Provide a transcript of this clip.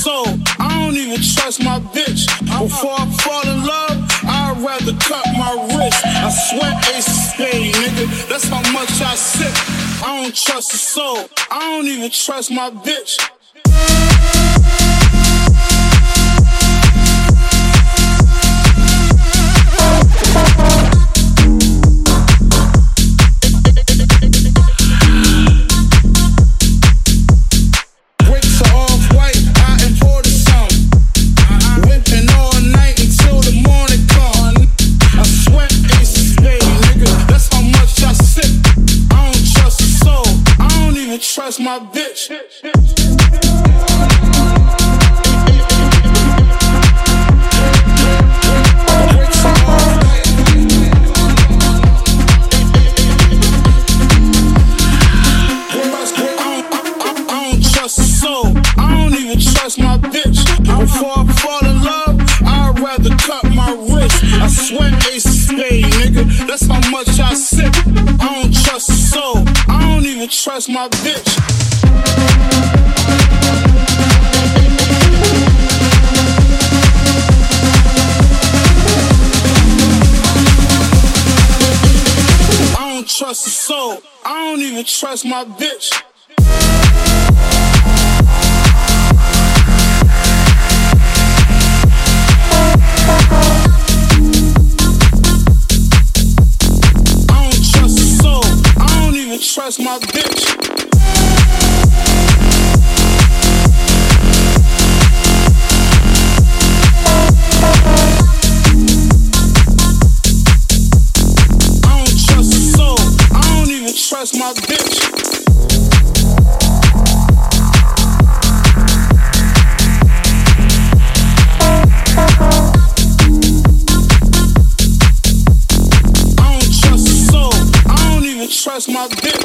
soul. I don't even trust my bitch. Before I fall in love, I'd rather cut my wrist. I swear ace of spade, nigga. That's how much I sip. I don't trust a soul. I don't even trust my bitch. Trust my bitch. Before I fall in love, I'd rather cut my wrist. I swear ace of spade, nigga. That's how much I sip. I don't trust a soul. I don't even trust my bitch. I don't trust a soul. I don't even trust my bitch. Trust my bitch. I don't trust a soul. I don't even trust my bitch. Trust my bitch.